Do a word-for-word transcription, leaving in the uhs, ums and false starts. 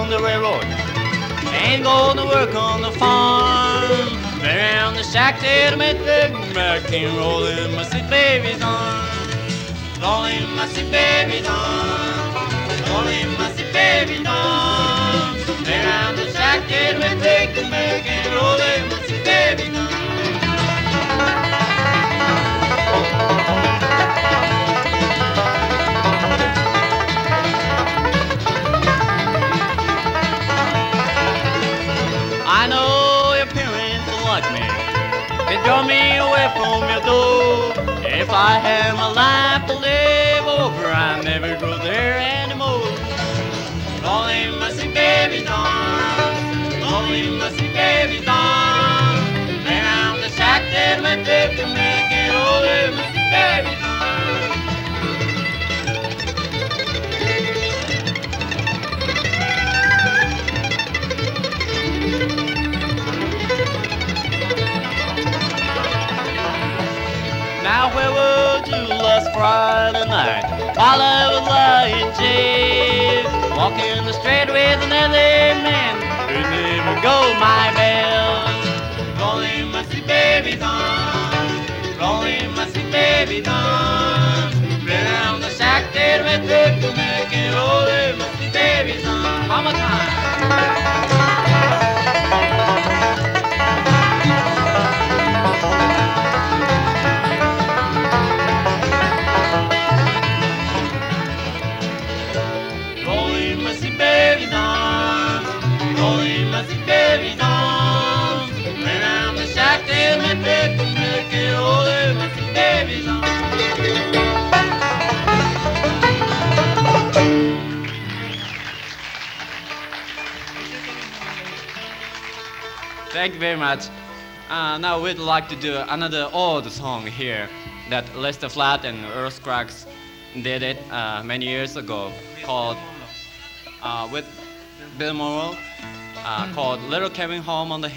on the railroad. Ain't gonna work on the farm. Been around the shack till the midnight back and rolling my sweet baby's arm. Rolling my sweet baby's arm. Rolling my sweet baby's arm. Been around the shack till the midnight back and rolling my sweet baby's arm. I know your parents don't like me. They draw me away from your door. If I had my life to live over, I'd never go there anymore. Rolling my sweet baby's arms, rolling my sweet baby's arms. Been out the shack that my dick to make it rolling my sweet baby's arms. Now where were you last Friday night? While I was lying in jail, walking the street with another man who never go my bell. Rolling my sweet baby's arms, rolling my sweet baby's arms. Been around the shack that we took to make it rolling my sweet baby's arms. One more time. Thank you very much. Uh, now we'd like to do another old song here that Lester Flatt and Earl Scruggs did it uh, many years ago, called uh, with Bill Monroe, uh, called Little Cabin Home on the